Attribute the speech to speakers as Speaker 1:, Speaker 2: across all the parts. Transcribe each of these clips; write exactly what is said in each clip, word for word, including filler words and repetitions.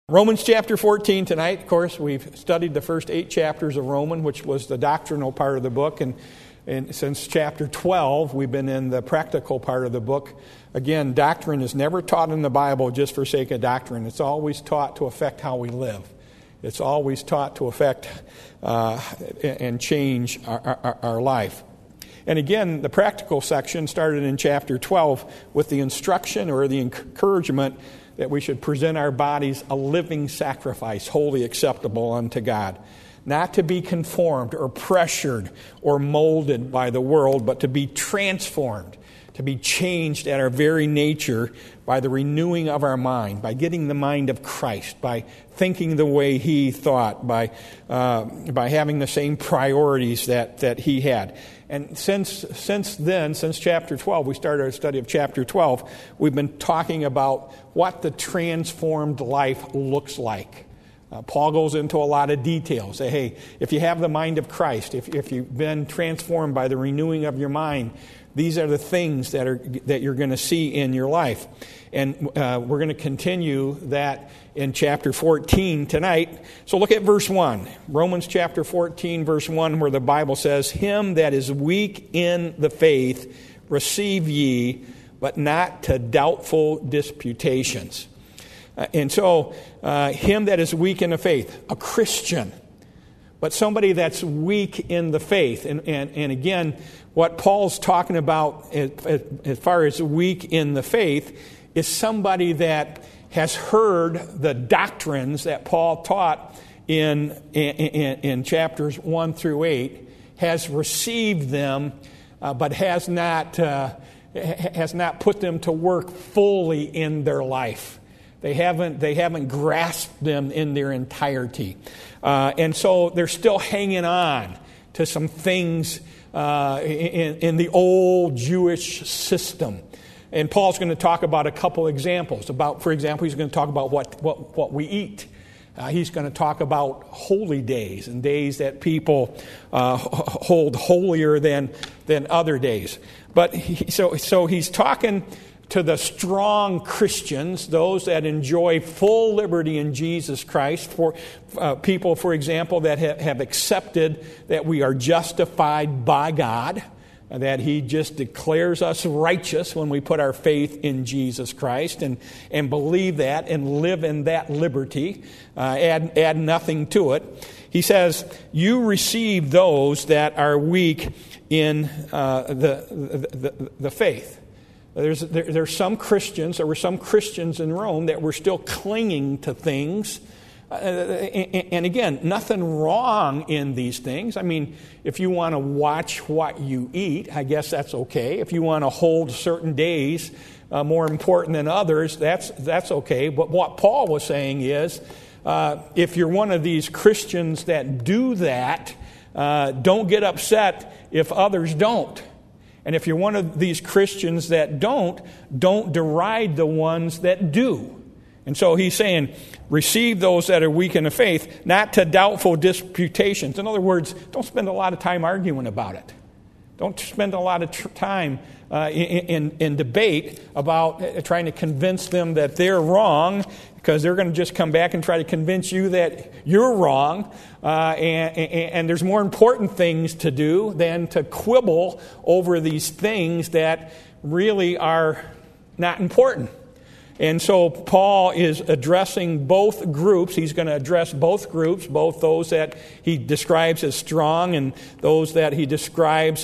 Speaker 1: Romans chapter fourteen tonight. Of course, we've studied the first eight chapters of Romans, which was the doctrinal part of the book. And, and since chapter twelve, we've been in the practical part of the book. Again, doctrine is never taught in the Bible just for sake of doctrine. It's always taught to affect how we live. It's always taught to affect uh, and change our, our, our life. And again, the practical section started in chapter twelve with the instruction or the encouragement that we should present our bodies a living sacrifice, wholly acceptable unto God. Not to be conformed or pressured or molded by the world, but to be transformed, to be changed at our very nature by the renewing of our mind, by getting the mind of Christ, by thinking the way He thought, by uh, by having the same priorities that, that He had. And since since then, since chapter twelve, we started our study of chapter twelve, we've been talking about what the transformed life looks like. Uh, Paul goes into a lot of details. Say, hey, if you have the mind of Christ, if if you've been transformed by the renewing of your mind, these are the things that are that you're going to see in your life. And uh, we're going to continue that in chapter fourteen tonight. So look at verse one. Romans chapter fourteen, verse one, where the Bible says, "Him that is weak in the faith receive ye, but not to doubtful disputations." Uh, and so, uh, him that is weak in the faith, a Christian, but somebody that's weak in the faith. And, and, and again, what Paul's talking about as, as far as weak in the faith is somebody that has heard the doctrines that Paul taught in, in, in, in chapters one through eight, has received them, uh, but has not, uh, has not put them to work fully in their life. They haven't, they haven't grasped them in their entirety. Uh, and so they're still hanging on to some things uh, in, in the old Jewish system. And Paul's going to talk about a couple examples. About, for example, he's going to talk about what, what, what we eat. Uh, he's going to talk about holy days and days that people uh, hold holier than than other days. But he, so so he's talking to the strong Christians, those that enjoy full liberty in Jesus Christ, for uh, people, for example, that ha- have accepted that we are justified by God, that He just declares us righteous when we put our faith in Jesus Christ and, and believe that and live in that liberty, uh, add, add nothing to it. He says, you receive those that are weak in uh, the, the, the, the faith. There's there, there's some Christians, there were some Christians in Rome that were still clinging to things. Uh, and, and again, nothing wrong in these things. I mean, if you want to watch what you eat, I guess that's okay. If you want to hold certain days uh, more important than others, that's that's okay. But what Paul was saying is, uh, if you're one of these Christians that do that, uh, don't get upset if others don't. And if you're one of these Christians that don't, don't deride the ones that do. And so he's saying, receive those that are weak in the faith, not to doubtful disputations. In other words, don't spend a lot of time arguing about it. Don't spend a lot of tr- time uh, in, in, in debate about uh, trying to convince them that they're wrong, because they're going to just come back and try to convince you that you're wrong. Uh, and, and, and there's more important things to do than to quibble over these things that really are not important. And so Paul is addressing both groups. He's going to address both groups, both those that he describes as strong and those that he describes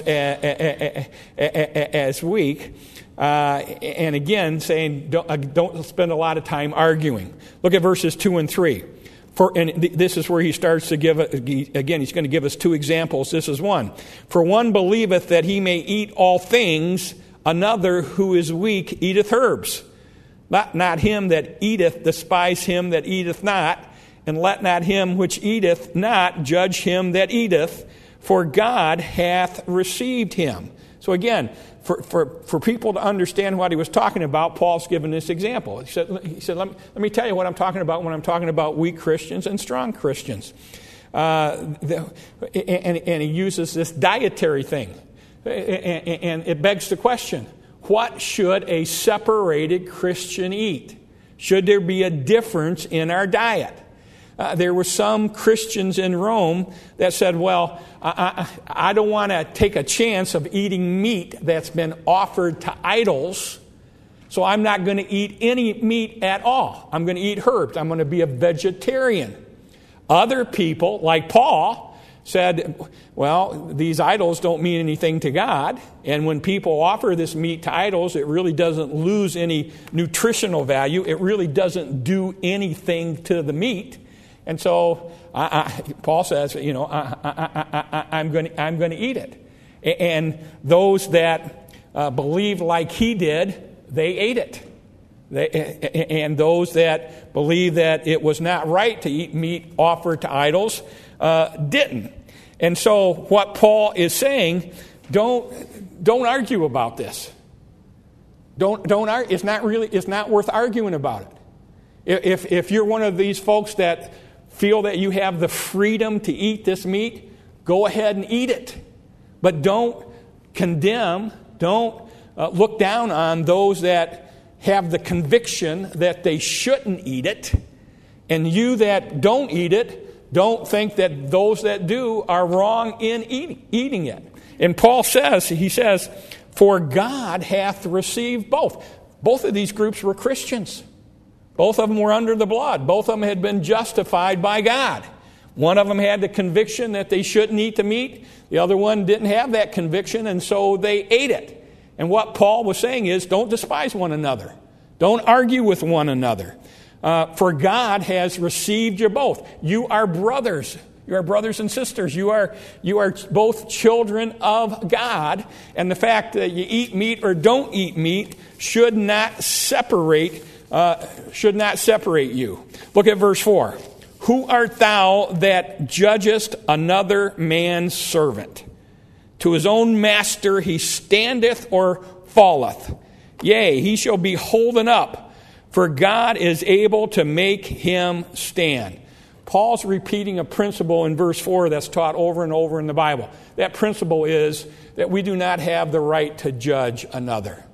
Speaker 1: as, as weak. Uh, and again, saying don't, don't spend a lot of time arguing. Look at verses two and three. For, and this is where he starts to give, again, he's going to give us two examples. This is one. For one believeth that he may eat all things, another who is weak eateth herbs. Let not him that eateth despise him that eateth not, and let not him which eateth not judge him that eateth, for God hath received him. So again, for, for, for people to understand what he was talking about, Paul's given this example. He said, he said let, me, let me tell you what I'm talking about when I'm talking about weak Christians and strong Christians. Uh, the, and, and he uses this dietary thing. And, and it begs the question, what should a separated Christian eat? Should there be a difference in our diet? Uh, there were some Christians in Rome that said, well, I, I, I don't want to take a chance of eating meat that's been offered to idols, so I'm not going to eat any meat at all. I'm going to eat herbs. I'm going to be a vegetarian. Other people, like Paul, said, well, these idols don't mean anything to God, and when people offer this meat to idols, it really doesn't lose any nutritional value. It really doesn't do anything to the meat. And so I, I, Paul says, you know, I, I, I, I, I'm going to I'm going to eat it. And those that uh, believed like he did, they ate it. They, and those that believed that it was not right to eat meat offered to idols uh, didn't. And so what Paul is saying, don't don't argue about this. Don't don't argue. It's not really it's not worth arguing about it. If if you're one of these folks that feel that you have the freedom to eat this meat, go ahead and eat it. But don't condemn, don't uh, look down on those that have the conviction that they shouldn't eat it. And you that don't eat it, don't think that those that do are wrong in eating, eating it. And Paul says, he says, for God hath received both. Both of these groups were Christians. Both of them were under the blood. Both of them had been justified by God. One of them had the conviction that they shouldn't eat the meat. The other one didn't have that conviction, and so they ate it. And what Paul was saying is, don't despise one another. Don't argue with one another. Uh, for God has received you both. You are brothers. You are brothers and sisters. You are, you are both children of God. And the fact that you eat meat or don't eat meat should not separate Uh, should not separate you. Look at verse four. Who art thou that judgest another man's servant? To his own master he standeth or falleth. Yea, he shall be holden up, for God is able to make him stand. Paul's repeating a principle in verse four that's taught over and over in the Bible. That principle is that we do not have the right to judge another.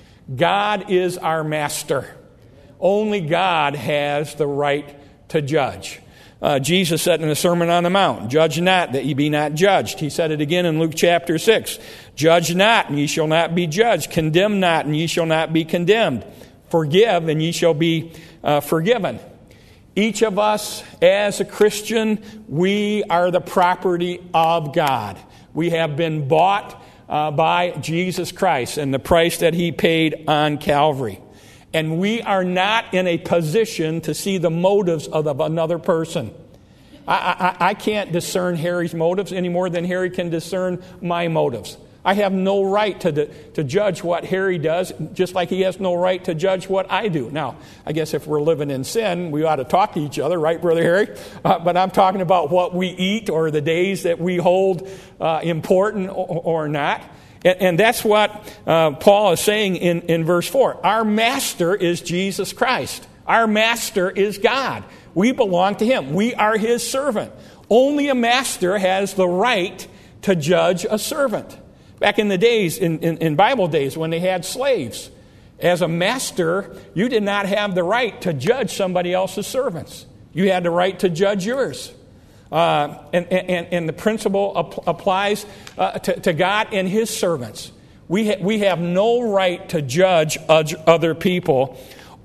Speaker 1: God is our master. Only God has the right to judge. Uh, Jesus said in the Sermon on the Mount, judge not that ye be not judged. He said it again in Luke chapter six. Judge not, and ye shall not be judged. Condemn not, and ye shall not be condemned. Forgive, and ye shall be uh, forgiven. Each of us, as a Christian, we are the property of God. We have been bought uh, by Jesus Christ and the price that he paid on Calvary. And we are not in a position to see the motives of another person. I, I, I can't discern Harry's motives any more than Harry can discern my motives. I have no right to, to judge what Harry does, just like he has no right to judge what I do. Now, I guess if we're living in sin, we ought to talk to each other, right, Brother Harry? Uh, but I'm talking about what we eat or the days that we hold uh, important or, or not. And, and that's what uh, Paul is saying in, in verse four. Our master is Jesus Christ. Our master is God. We belong to him. We are his servant. Only a master has the right to judge a servant. Back in the days, in, in, in Bible days, when they had slaves, as a master, you did not have the right to judge somebody else's servants. You had the right to judge yours. Uh, and, and, and the principle ap- applies uh, to, to God and his servants. We, ha- we have no right to judge other people.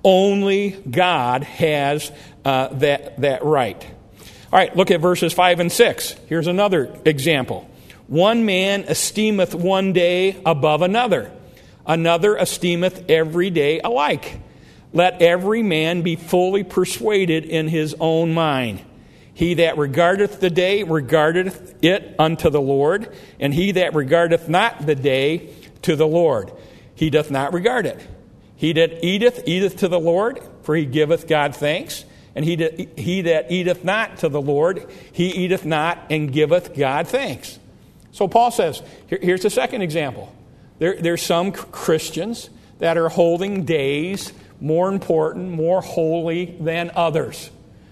Speaker 1: Only God has uh, that, that right. All right, look at verses five and six. Here's another example. One man esteemeth one day above another. Another esteemeth every day alike. Let every man be fully persuaded in his own mind. He that regardeth the day regardeth it unto the Lord, and he that regardeth not the day to the Lord, he doth not regard it. He that eateth, eateth to the Lord, for he giveth God thanks. And he that, he that eateth not to the Lord, he eateth not and giveth God thanks. So Paul says, here, here's the second example. There, there's some Christians that are holding days more important, more holy than others.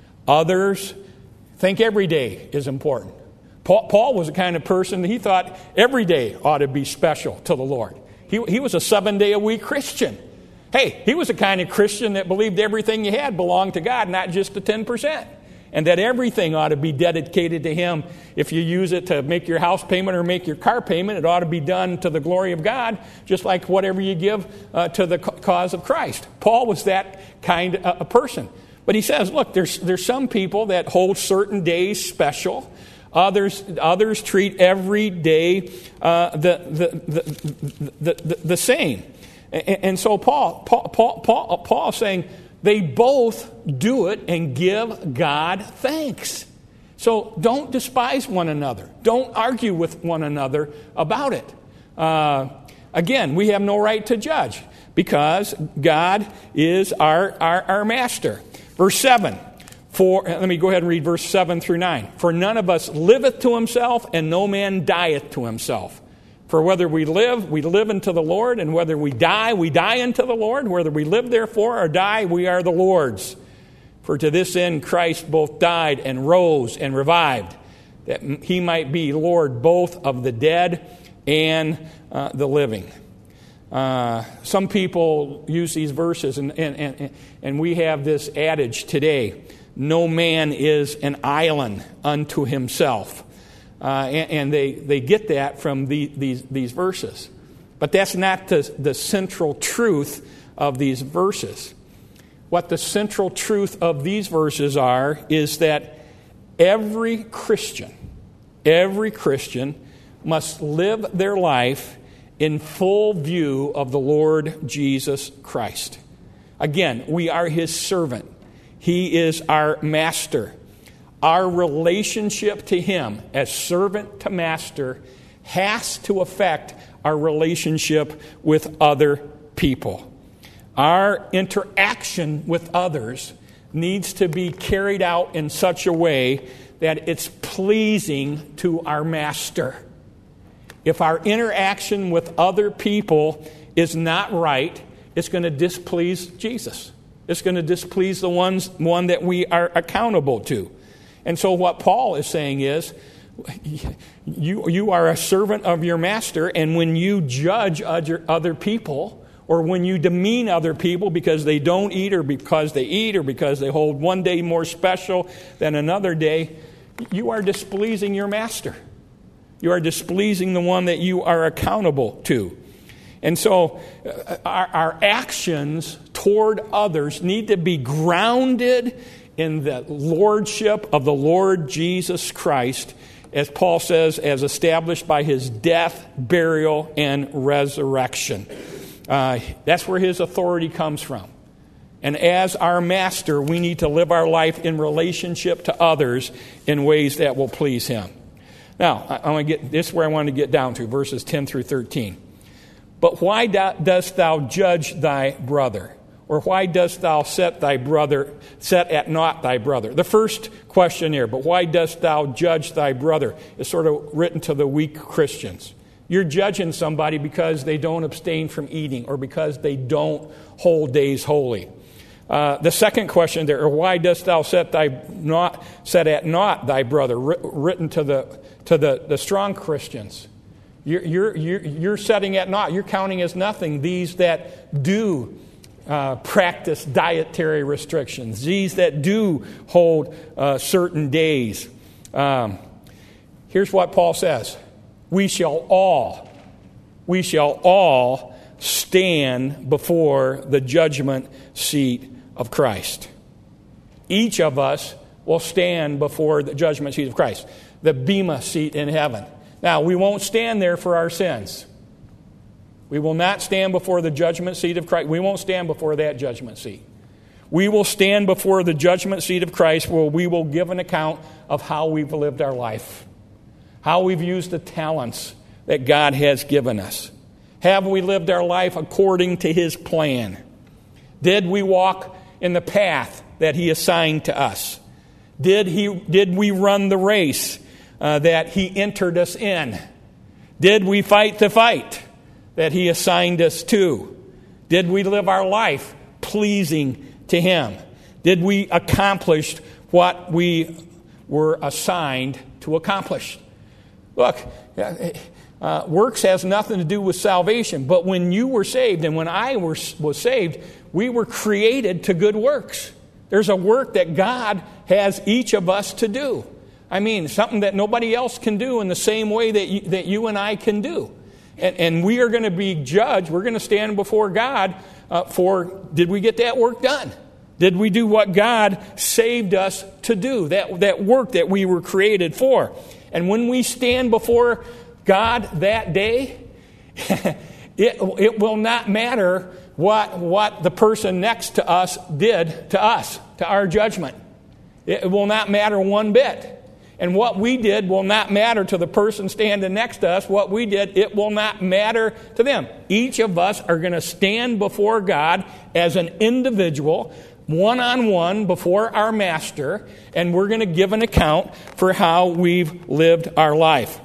Speaker 1: Others think every day is important. Paul, Paul was the kind of person that he thought every day ought to be special to the Lord. He, he was a seven-day-a-week Christian. Hey, he was the kind of Christian that believed everything you had belonged to God, not just the ten percent. And that everything ought to be dedicated to him. If you use it to make your house payment or make your car payment, it ought to be done to the glory of God, just like whatever you give uh, to the cause of Christ. Paul was that kind of a person. But he says, look, there's there's some people that hold certain days special. Others others treat every day uh, the, the, the, the, the, the same. And, and so Paul, Paul, Paul, Paul, Paul is saying, they both do it and give God thanks. So don't despise one another. Don't argue with one another about it. Uh, again, we have no right to judge because God is our, our, our master. Verse seven. For, let me go ahead and read verse seven through nine. For none of us liveth to himself, and no man dieth to himself. For whether we live, we live unto the Lord, and whether we die, we die unto the Lord. Whether we live, therefore, or die, we are the Lord's. For to this end Christ both died and rose and revived, that he might be Lord both of the dead and uh, the living. Uh, some people use these verses, and, and, and, and we have this adage today, no man is an island unto himself. Uh, and, and they, they get that from the, these, these verses. But that's not the, the central truth of these verses. What the central truth of these verses are is that every Christian, every Christian must live their life in full view of the Lord Jesus Christ. Again, we are his servant. He is our master. Our relationship to him as servant to master has to affect our relationship with other people. Our interaction with others needs to be carried out in such a way that it's pleasing to our master. If our interaction with other people is not right, it's going to displease Jesus. It's going to displease the ones, one that we are accountable to. And so what Paul is saying is, you, you are a servant of your master, and when you judge other, other people, or when you demean other people because they don't eat, or because they eat, or because they hold one day more special than another day, you are displeasing your master. You are displeasing the one that you are accountable to. And so uh, our, our actions toward others need to be grounded in the lordship of the Lord Jesus Christ, as Paul says, as established by his death, burial, and resurrection. Uh, that's where his authority comes from. And as our master, we need to live our life in relationship to others in ways that will please him. Now, I, I want to get this is where I want to get down to, verses ten through thirteen. But why do, dost thou judge thy brother? Or why dost thou set thy brother, set at naught thy brother? The first question here, but why dost thou judge thy brother, is sort of written to the weak Christians. You're judging somebody because they don't abstain from eating, or because they don't hold days holy. Uh, the second question there, or why dost thou set thy not set at naught thy brother, written to the to the, the strong Christians. You're, you're you're you're setting at naught. You're counting as nothing these that do uh, practice dietary restrictions. These that do hold uh, certain days. Um, here's what Paul says: We shall all, we shall all stand before the judgment seat of Christ. Each of us will stand before the judgment seat of Christ, the Bema seat in heaven. Now, we won't stand there for our sins. We will not stand before the judgment seat of Christ. We won't stand before that judgment seat. We will stand before the judgment seat of Christ, where we will give an account of how we've lived our life, how we've used the talents that God has given us. Have we lived our life according to his plan? Did we walk in the path that he assigned to us? Did he? Did we run the race uh, that he entered us in? Did we fight the fight that he assigned us to? Did we live our life pleasing to him? Did we accomplish what we were assigned to accomplish? Look, Uh, works has nothing to do with salvation. But when you were saved and when I were, was saved, we were created to good works. There's a work that God has each of us to do. I mean, something that nobody else can do in the same way that you, that you and I can do. And, and we are going to be judged. We're going to stand before God uh, for, did we get that work done? Did we do what God saved us to do? That, that work that we were created for. And when we stand before God that day, it, it will not matter what, what the person next to us did to us, to our judgment. It will not matter one bit. And what we did will not matter to the person standing next to us. What we did, it will not matter to them. Each of us are going to stand before God as an individual, one-on-one before our Master, and we're going to give an account for how we've lived our life.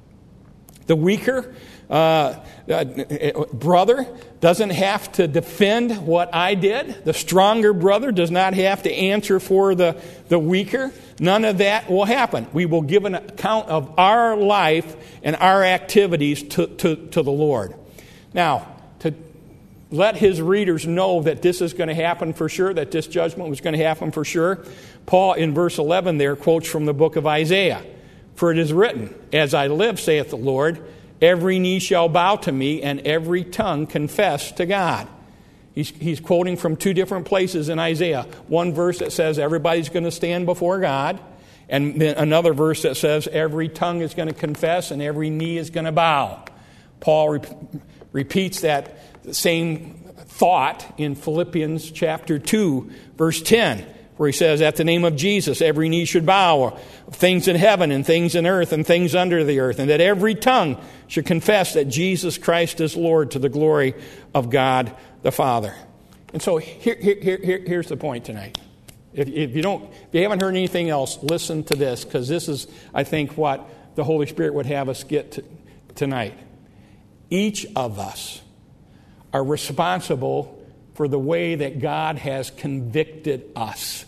Speaker 1: The weaker uh, uh, brother doesn't have to defend what I did. The stronger brother does not have to answer for the, the weaker. None of that will happen. We will give an account of our life and our activities to, to, to the Lord. Now, to let his readers know that this is going to happen for sure, that this judgment was going to happen for sure, Paul in verse eleven there quotes from the book of Isaiah. For it is written, as I live, saith the Lord, every knee shall bow to me, and every tongue confess to God. He's, he's quoting from two different places in Isaiah. One verse that says everybody's going to stand before God, and then another verse that says every tongue is going to confess and every knee is going to bow. Paul re- repeats that same thought in Philippians chapter two, verse ten. Where he says, at the name of Jesus, every knee should bow, things in heaven and things in earth and things under the earth, and that every tongue should confess that Jesus Christ is Lord to the glory of God the Father. And so here, here, here, here's the point tonight. If, if you don't, if you haven't heard anything else, listen to this, because this is, I think, what the Holy Spirit would have us get to, tonight. Each of us are responsible for the way that God has convicted us.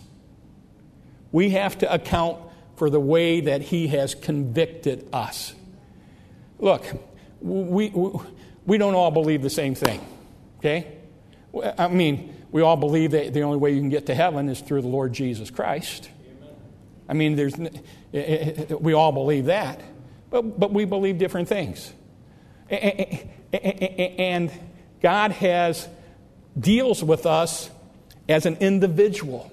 Speaker 1: We have to account for the way that He has convicted us. Look, we, we, we don't all believe the same thing, okay? I mean, we all believe that the only way you can get to heaven is through the Lord Jesus Christ. Amen. I mean, there's, we all believe that, but, but we believe different things. And God has deals with us as an individual.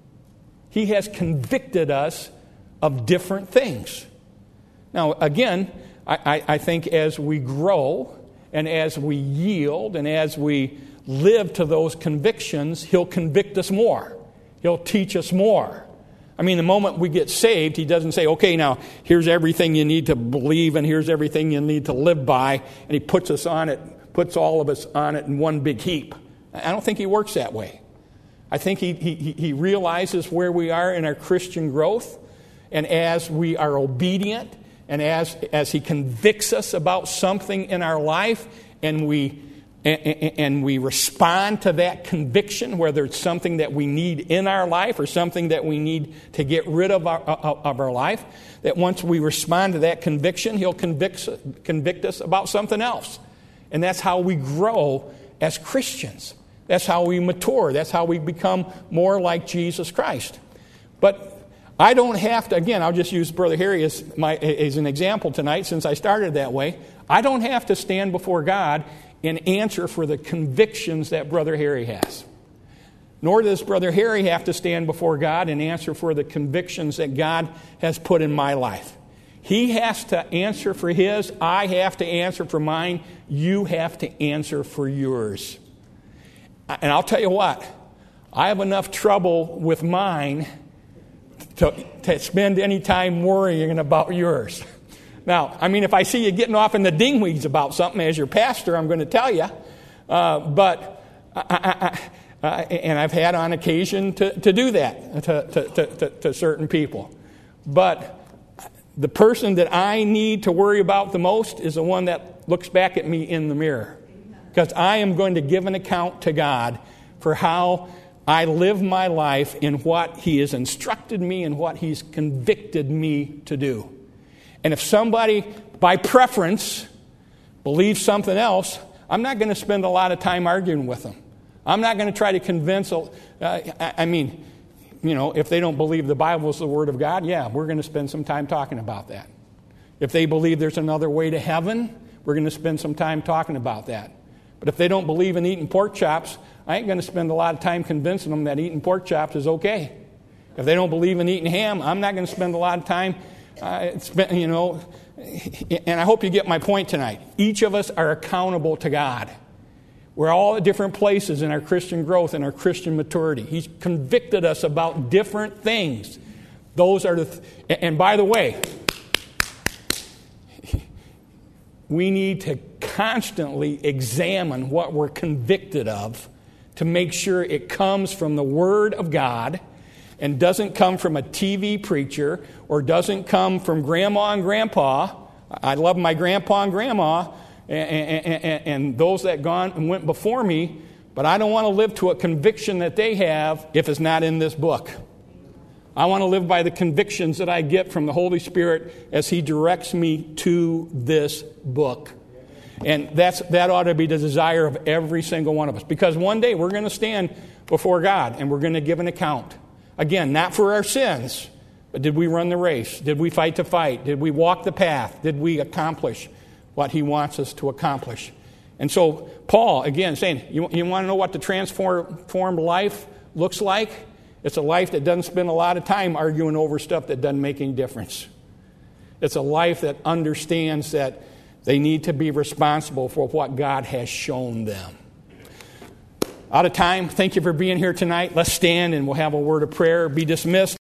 Speaker 1: He has convicted us of different things. Now, again, I, I think as we grow and as we yield and as we live to those convictions, He'll convict us more. He'll teach us more. I mean, the moment we get saved, He doesn't say, okay, now here's everything you need to believe and here's everything you need to live by, and He puts us on it, puts all of us on it in one big heap. I don't think He works that way. I think he, he, he realizes where we are in our Christian growth, and as we are obedient, and as, as He convicts us about something in our life, and we, and, and we respond to that conviction, whether it's something that we need in our life or something that we need to get rid of our, of our life, that once we respond to that conviction, He'll convict, convict us about something else. And that's how we grow as Christians. That's how we mature. That's how we become more like Jesus Christ. But I don't have to, again, I'll just use Brother Harry as, my, as an example tonight since I started that way. I don't have to stand before God and answer for the convictions that Brother Harry has. Nor does Brother Harry have to stand before God and answer for the convictions that God has put in my life. He has to answer for his. I have to answer for mine. You have to answer for yours. And I'll tell you what, I have enough trouble with mine to, to spend any time worrying about yours. Now, I mean, if I see you getting off in the dingweeds about something as your pastor, I'm going to tell you. Uh, but, I, I, I, uh, and I've had on occasion to, to do that to, to, to, to certain people. But the person that I need to worry about the most is the one that looks back at me in the mirror. Because I am going to give an account to God for how I live my life in what He has instructed me and what He's convicted me to do. And if somebody, by preference, believe something else, I'm not going to spend a lot of time arguing with them. I'm not going to try to convince, uh, I mean, you know, if they don't believe the Bible is the Word of God, yeah, we're going to spend some time talking about that. If they believe there's another way to heaven, we're going to spend some time talking about that. But if they don't believe in eating pork chops, I ain't going to spend a lot of time convincing them that eating pork chops is okay. If they don't believe in eating ham, I'm not going to spend a lot of time, uh, spend, you know, and I hope you get my point tonight. Each of us are accountable to God. We're all at different places in our Christian growth and our Christian maturity. He's convicted us about different things. Those are the, th- and by the way, we need to constantly examine what we're convicted of to make sure it comes from the Word of God and doesn't come from a T V preacher or doesn't come from grandma and grandpa. I love my grandpa and grandma and, and, and, and those that gone and went before me, but I don't want to live to a conviction that they have if it's not in this book. I want to live by the convictions that I get from the Holy Spirit as He directs me to this book. And that's that ought to be the desire of every single one of us. Because one day we're going to stand before God and we're going to give an account. Again, not for our sins, but did we run the race? Did we fight the fight? Did we walk the path? Did we accomplish what He wants us to accomplish? And so Paul, again, saying, you, you want to know what the transformed life looks like? It's a life that doesn't spend a lot of time arguing over stuff that doesn't make any difference. It's a life that understands that they need to be responsible for what God has shown them. Out of time, thank you for being here tonight. Let's stand and we'll have a word of prayer. Be dismissed.